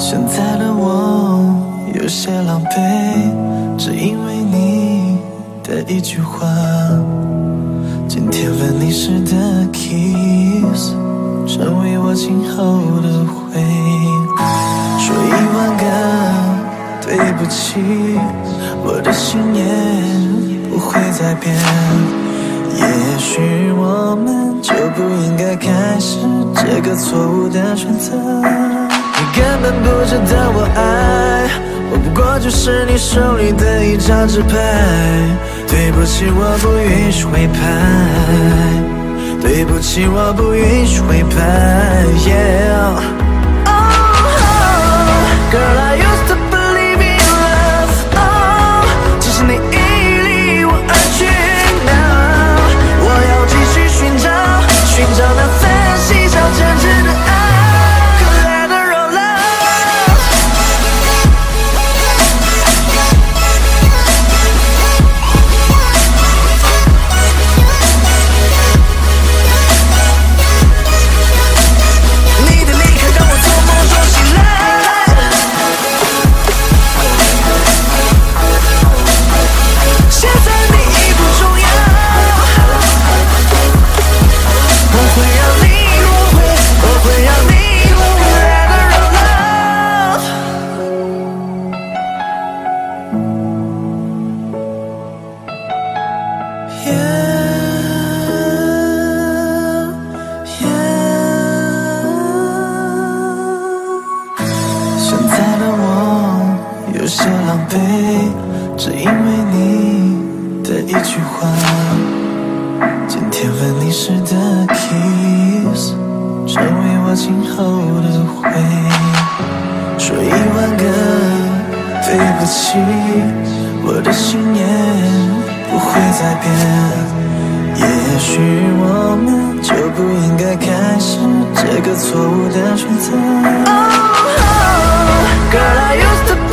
现在的我有些狼狈，只因为你的一句话。今天分离时的 kiss， 成为我今后的回忆。说10000个对不起，我的信念不会再变。也许我们就不应该开始这个错误的选择。你根本不知道我爱，我不过就是你手里的一张纸牌。对不起，我不允许回拍。对不起，我不允许回拍。Yeah. Oh, girl, I used to believe in love. Oh, 只是你已离我而去 now。我要继续寻找那份细小真挚的爱。现在的我有些狼狈，只因为你的一句话。今天分离时的 kiss， 成为我今后的回忆。说10000个对不起，我的信念不会再变。也许我们就不应该开始这个错误的选择。Oh, girl, I used to